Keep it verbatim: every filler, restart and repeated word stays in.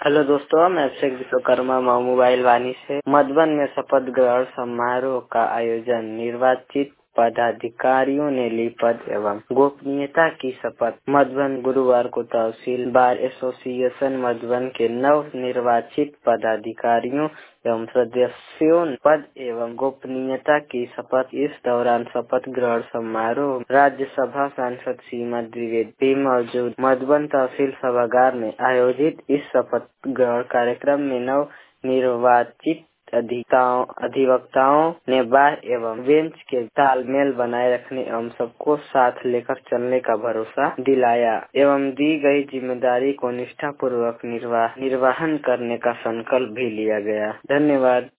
Hello दोस्तों, मैं Abhishek Vishwakarma Mau mobile Vani से। मधुबन में शपथ ग्रहण समारोह का आयोजन। निर्वाचित पदाधिकारियों ने ली पद एवं गोपनीयता की शपथ। मधुबन गुरुवार को तहसील बार एसोसिएशन मधुबन के नव निर्वाचित पदाधिकारियों एवं सदस्यों ने पद एवं गोपनीयता की शपथ। इस दौरान शपथ ग्रहण समारोह राज्यसभा सांसद सीमा द्विवेदी भी मौजूद। मधुबन तहसील सभागार में आयोजित इस शपथ ग्रहण कार्यक्रम में नव निर्वाचित अधिवक्ताओं अधिवक्ताओं ने बार एवं बेंच के तालमेल बनाए रखने एवं सबको साथ लेकर चलने का भरोसा दिलाया एवं दी गई जिम्मेदारी को निष्ठापूर्वक निर्वाह निर्वहन करने का संकल्प भी लिया गया। धन्यवाद।